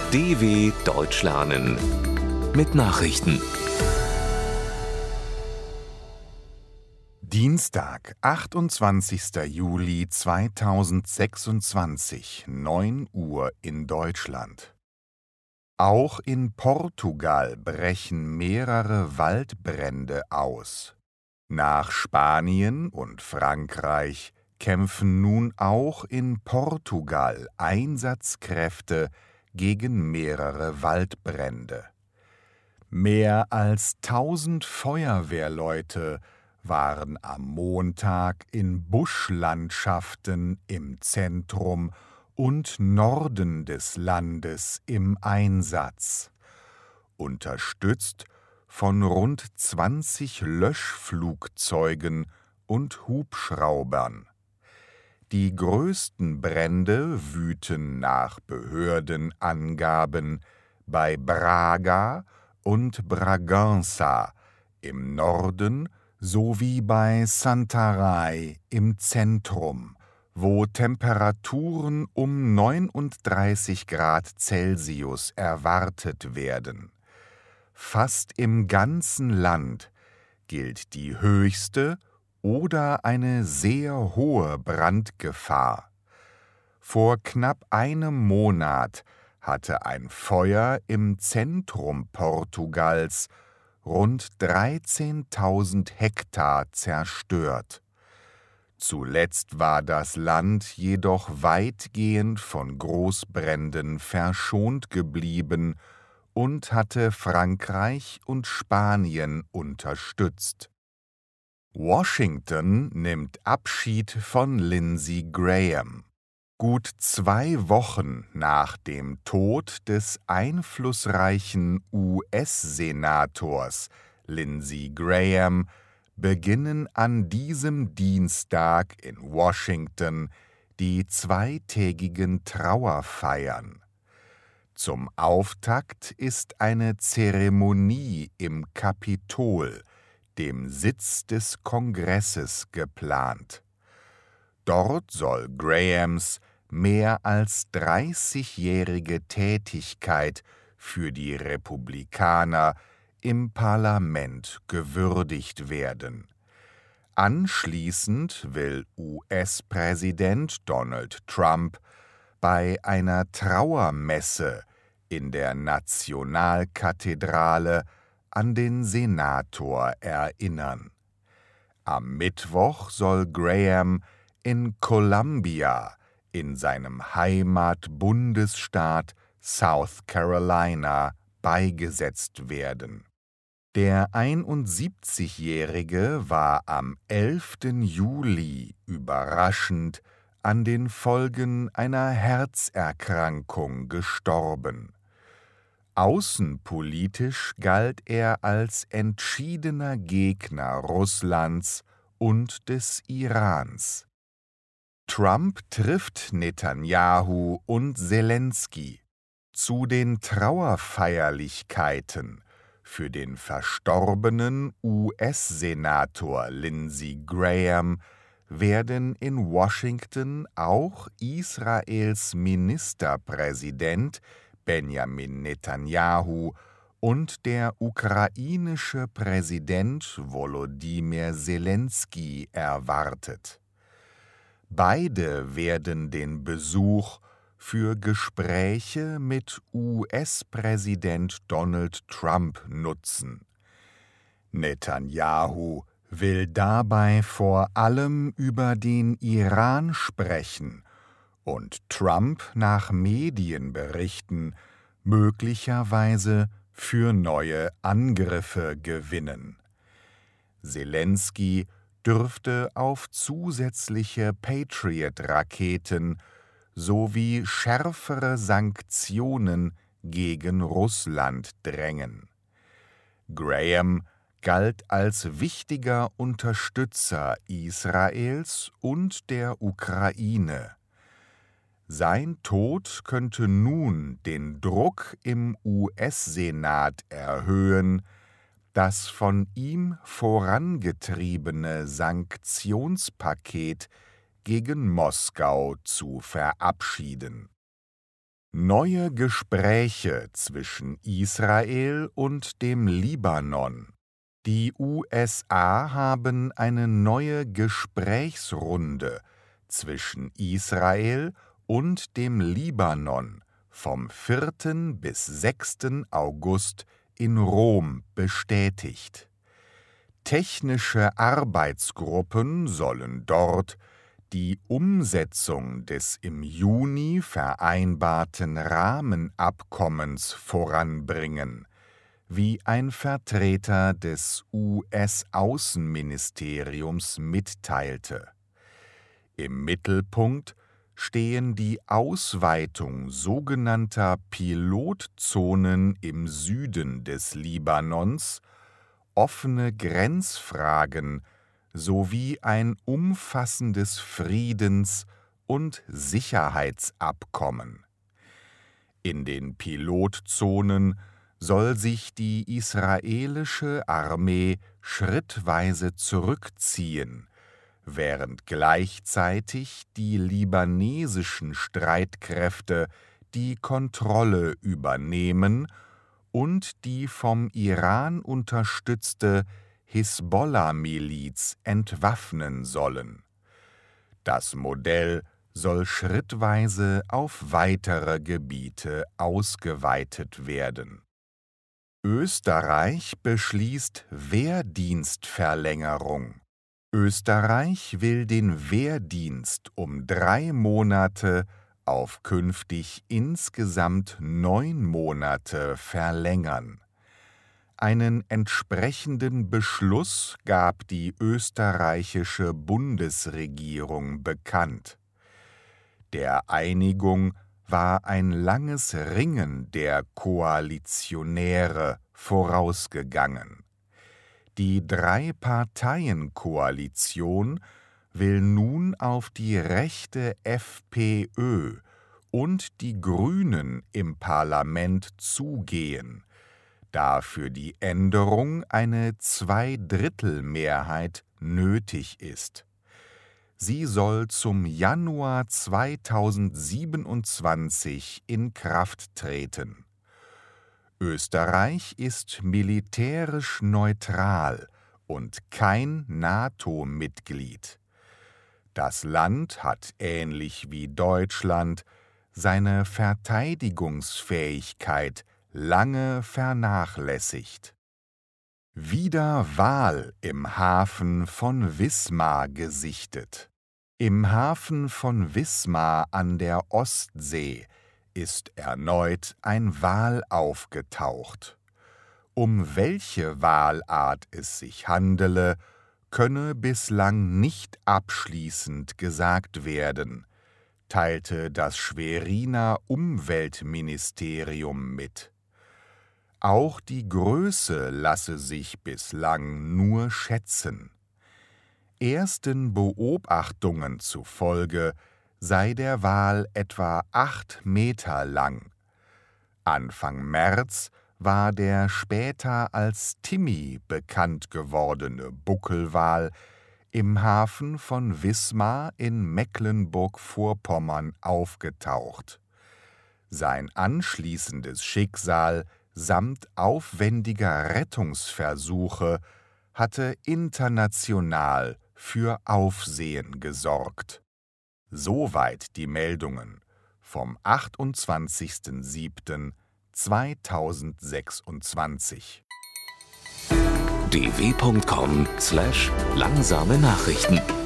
DW Deutsch lernen mit Nachrichten. Dienstag, 28. Juli 2026, 9 Uhr in Deutschland. Auch in Portugal brechen mehrere Waldbrände aus. Nach Spanien und Frankreich kämpfen nun auch in Portugal Einsatzkräfte gegen mehrere Waldbrände. Mehr als 1000 Feuerwehrleute waren am Montag in Buschlandschaften im Zentrum und Norden des Landes im Einsatz, unterstützt von rund 20 Löschflugzeugen und Hubschraubern. Die größten Brände wüten nach Behördenangaben bei Braga und Bragança im Norden sowie bei Santarém im Zentrum, wo Temperaturen um 39 Grad Celsius erwartet werden. Fast im ganzen Land gilt die höchste oder eine sehr hohe Brandgefahr. Vor knapp einem Monat hatte ein Feuer im Zentrum Portugals rund 13.000 Hektar zerstört. Zuletzt war das Land jedoch weitgehend von Großbränden verschont geblieben und hatte Frankreich und Spanien unterstützt. Washington nimmt Abschied von Lindsey Graham. Gut 2 Wochen nach dem Tod des einflussreichen US-Senators Lindsey Graham beginnen an diesem Dienstag in Washington die 2-tägigen Trauerfeiern. Zum Auftakt ist eine Zeremonie im Kapitol, dem Sitz des Kongresses, geplant. Dort soll Grahams mehr als 30-jährige Tätigkeit für die Republikaner im Parlament gewürdigt werden. Anschließend will US-Präsident Donald Trump bei einer Trauermesse in der Nationalkathedrale an den Senator erinnern. Am Mittwoch soll Graham in Columbia in seinem Heimatbundesstaat South Carolina beigesetzt werden. Der 71-Jährige war am 11. Juli überraschend an den Folgen einer Herzerkrankung gestorben. Außenpolitisch galt er als entschiedener Gegner Russlands und des Irans. Trump trifft Netanjahu und Selensky. Zu den Trauerfeierlichkeiten für den verstorbenen US-Senator Lindsey Graham werden in Washington auch Israels Ministerpräsident Benjamin Netanjahu und der ukrainische Präsident Volodymyr Selensky erwartet. Beide werden den Besuch für Gespräche mit US-Präsident Donald Trump nutzen. Netanjahu will dabei vor allem über den Iran sprechen und Trump nach Medienberichten möglicherweise für neue Angriffe gewinnen. Selensky dürfte auf zusätzliche Patriot-Raketen sowie schärfere Sanktionen gegen Russland drängen. Graham galt als wichtiger Unterstützer Israels und der Ukraine. Sein Tod könnte nun den Druck im US-Senat erhöhen, das von ihm vorangetriebene Sanktionspaket gegen Moskau zu verabschieden. Neue Gespräche zwischen Israel und dem Libanon. Die USA haben eine neue Gesprächsrunde zwischen Israel und dem Libanon vom 4. bis 6. August in Rom bestätigt. Technische Arbeitsgruppen sollen dort die Umsetzung des im Juni vereinbarten Rahmenabkommens voranbringen, wie ein Vertreter des US-Außenministeriums mitteilte. Im Mittelpunkt stehen die Ausweitung sogenannter Pilotzonen im Süden des Libanons, offene Grenzfragen sowie ein umfassendes Friedens- und Sicherheitsabkommen. In den Pilotzonen soll sich die israelische Armee schrittweise zurückziehen, während gleichzeitig die libanesischen Streitkräfte die Kontrolle übernehmen und die vom Iran unterstützte Hisbollah-Miliz entwaffnen sollen. Das Modell soll schrittweise auf weitere Gebiete ausgeweitet werden. Österreich beschließt Wehrdienstverlängerung. Österreich will den Wehrdienst um 3 Monate auf künftig insgesamt 9 Monate verlängern. Einen entsprechenden Beschluss gab die österreichische Bundesregierung bekannt. Der Einigung war ein langes Ringen der Koalitionäre vorausgegangen. Die Drei-Parteien-Koalition will nun auf die rechte FPÖ und die Grünen im Parlament zugehen, da für die Änderung eine Zweidrittelmehrheit nötig ist. Sie soll zum Januar 2027 in Kraft treten. Österreich ist militärisch neutral und kein NATO-Mitglied. Das Land hat ähnlich wie Deutschland seine Verteidigungsfähigkeit lange vernachlässigt. Wieder Wal im Hafen von Wismar gesichtet. Im Hafen von Wismar an der Ostsee ist erneut ein Wal aufgetaucht. Um welche Walart es sich handele, könne bislang nicht abschließend gesagt werden, teilte das Schweriner Umweltministerium mit. Auch die Größe lasse sich bislang nur schätzen. Ersten Beobachtungen zufolge sei der Wal etwa 8 Meter lang. Anfang März war der später als Timmy bekannt gewordene Buckelwal im Hafen von Wismar in Mecklenburg-Vorpommern aufgetaucht. Sein anschließendes Schicksal samt aufwendiger Rettungsversuche hatte international für Aufsehen gesorgt. Soweit die Meldungen vom 28.07.2026. dw.com/langsame Nachrichten